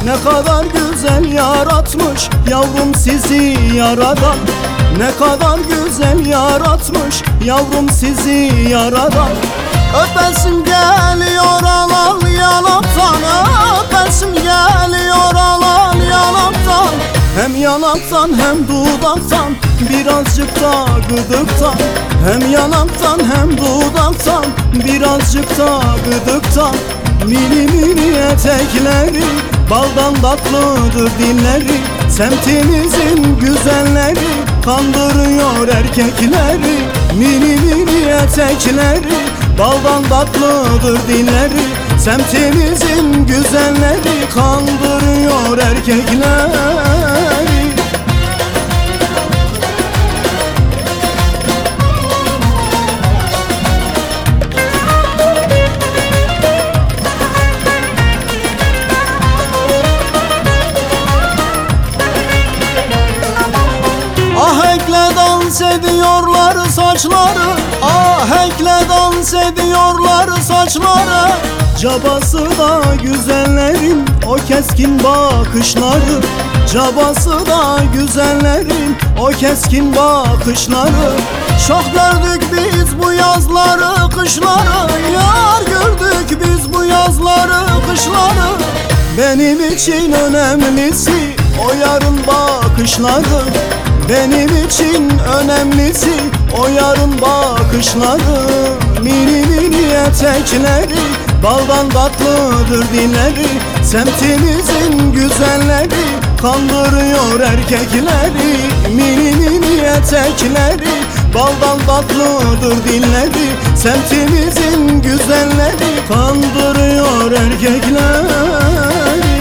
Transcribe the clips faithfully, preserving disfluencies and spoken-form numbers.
Ne kadar güzel yaratmış yavrum sizi yaradan. Ne kadar güzel yaratmış yavrum sizi yaradan. Öpesim geliyor alal yanaktan, öpesim geliyor alal yanaktan. Hem yanaktan hem dudaktan, birazcık da gıdıktan. Hem yanaktan hem dudaktan, birazcık da gıdıktan. Mini mini etekleri, baldan tatlıdır dilleri. Semtimizin güzelleri, kandırıyor erkekleri. Mini mini etekleri, baldan tatlıdır dilleri. Semtimizin güzelleri, kandırıyor erkekleri. Ahenkle dans ediyorlar saçları, ahenkle dans ediyorlar saçları. Cabası da güzellerin o keskin bakışları. Cabası da güzellerin o keskin bakışları. Çok gördük biz bu yazları kışları, yar gördük biz bu yazları kışları. Benim için önemlisi o yarın bakışları. Benim için önemlisi o yarın bakışları. Mini mini etekleri, baldan tatlıdır dilleri. Semtimizin güzelleri, kandırıyor erkekleri. Mini mini etekleri, baldan tatlıdır dilleri. Semtimizin güzelleri, kandırıyor erkekleri.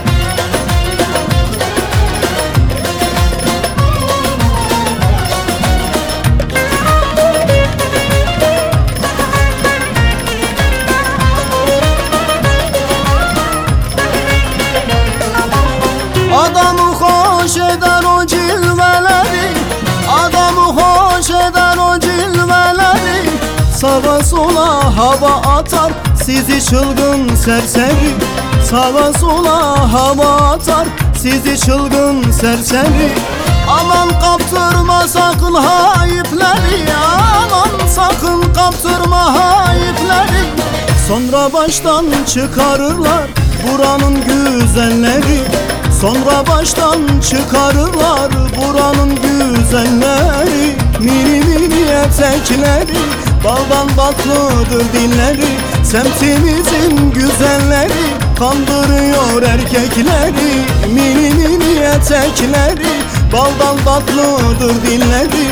Adamı hoş eden o cilveleri, adamı hoş eden o cilveleri. Sağa sola hava atar sizi çılgın serseri. Sağa sola hava atar sizi çılgın serseri. Aman kaptırma sakın ha ipleri, aman sakın kaptırma ha ipleri. Sonra baştan çıkarırlar buranın güzelleri. Sonra baştan çıkarırlar buranın güzelleri. Mini mini etekleri, baldan tatlıdır dilleri. Semtimizin güzelleri, kandırıyor erkekleri. Mini mini etekleri, baldan tatlıdır dilleri.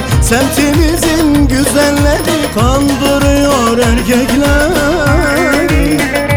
Semtimizin güzelleri, kandırıyor erkekleri.